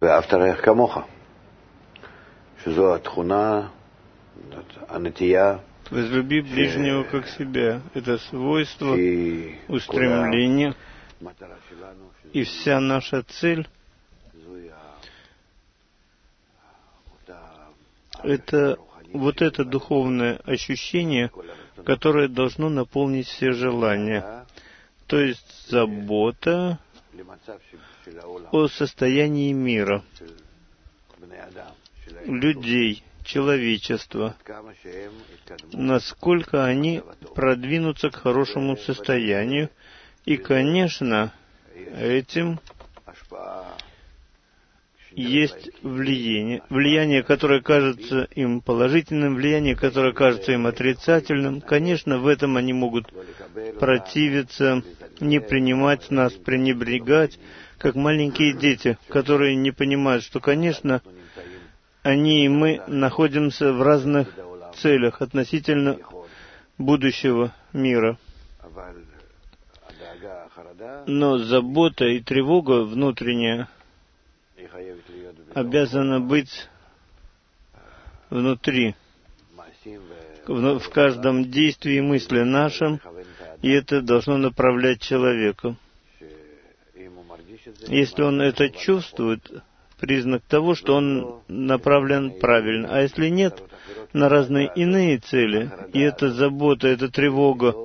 ואהבת לרעך כמוך, שזו התכונה, הנטייה, возлюби ближнего как себя. Это свойство, устремление, и вся наша цель — это вот это духовное ощущение, которое должно наполнить все желания. То есть забота о состоянии мира, людей, человечества, насколько они продвинутся к хорошему состоянию. И, конечно, этим есть влияние, которое кажется им положительным, влияние, которое кажется им отрицательным. Конечно, в этом они могут противиться, не принимать нас, пренебрегать, как маленькие дети, которые не понимают, что, конечно, они и мы находимся в разных целях относительно будущего мира. Но забота и тревога внутренняя обязана быть внутри, в каждом действии и мысли нашем, и это должно направлять человека. Если он это чувствует, признак того, что он направлен правильно. А если нет, на разные иные цели, и эта забота, эта тревога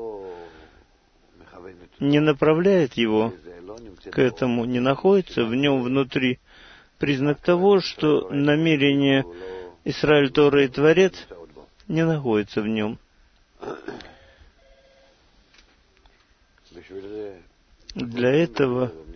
не направляет его к этому, не находится в нем внутри, признак того, что намерение Исраиль, Тора и Творец не находится в нем. Для этого